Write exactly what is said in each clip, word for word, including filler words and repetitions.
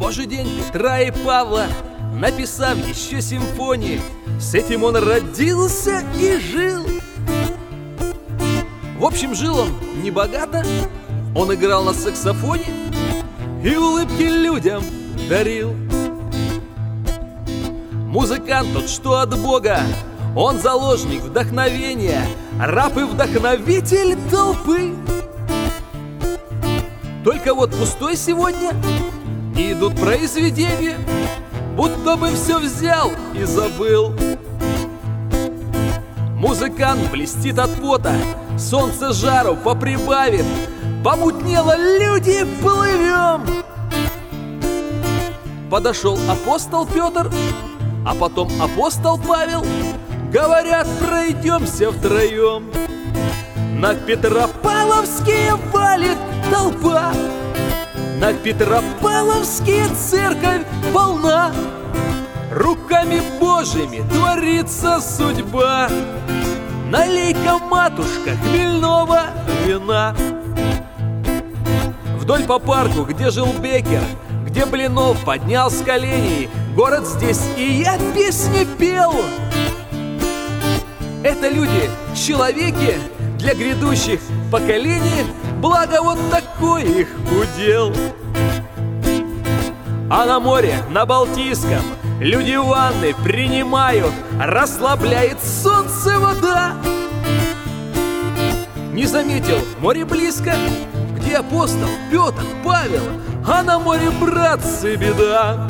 Божий день Петра и Павла, написав еще симфонии, с этим он родился и жил. В общем, жил он небогато, он играл на саксофоне и улыбки людям дарил. Музыкант тот, что от Бога, он заложник вдохновения, раб и вдохновитель толпы. Только вот пустой сегодня, и идут произведения, будто бы все взял и забыл. Музыкант блестит от пота, солнце жару поприбавит, помутнело, люди, плывем. Подошел апостол Петр, а потом апостол Павел, говорят, пройдемся втроем. На Петропавловские валит толпа, на Петропавловские церковь полна. Руками Божьими творится судьба, налей-ка, матушка, хмельного вина. Вдоль по парку, где жил Беккер, где Блинов поднял с коленей, город здесь, и я песни пел. Это люди, человеки для грядущих поколений, благо вот такой их удел. А на море, на Балтийском, люди ванны принимают, расслабляет солнце вода. Не заметил, море близко, где апостол Петр, Павел, а на море, братцы, беда.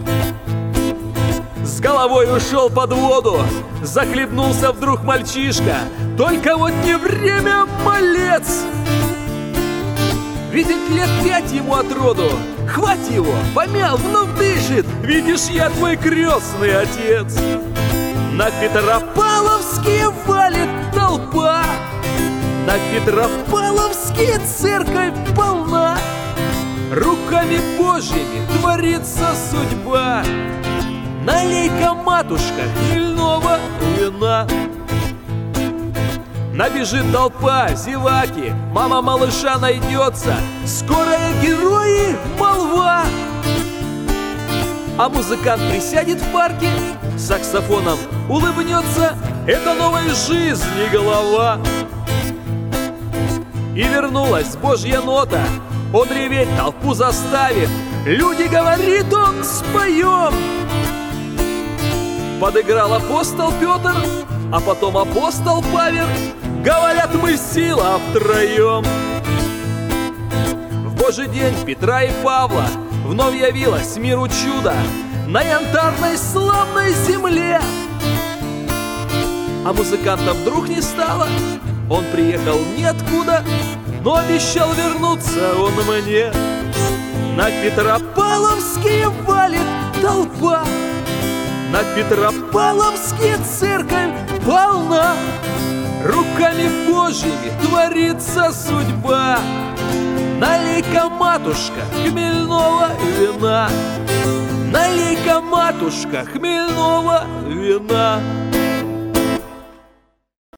С головой ушел под воду, захлебнулся вдруг мальчишка, только вот не время, малец. Видит лет пять ему от роду, хвать его, помял, вновь дышит, видишь, я твой крестный отец. На Петропавловские валит толпа, на Петропавловские церковь полна. Руками Божьими творится судьба, налей-ка, матушка, хмельного вина. Набежит толпа, зеваки, мама малыша найдется, скорая герои, молва. А музыкант присядет в парке, саксофоном улыбнется, это новой жизни голова. И вернулась Божья нота, он реветь толпу заставит, люди, говорит он, споем. Подыграл апостол Петр, а потом апостол Павел, говорят, мы сила втроем. В Божий день Петра и Павла вновь явилось миру чудо на янтарной славной земле. А музыканта вдруг не стало, он приехал ниоткуда, но обещал вернуться он мне. На Петропавловские валит толпа, на Петропавловские церковь полна. Руками Божьими творится судьба, налей-ка, матушка, хмельного вина, налей-ка, матушка, хмельного вина.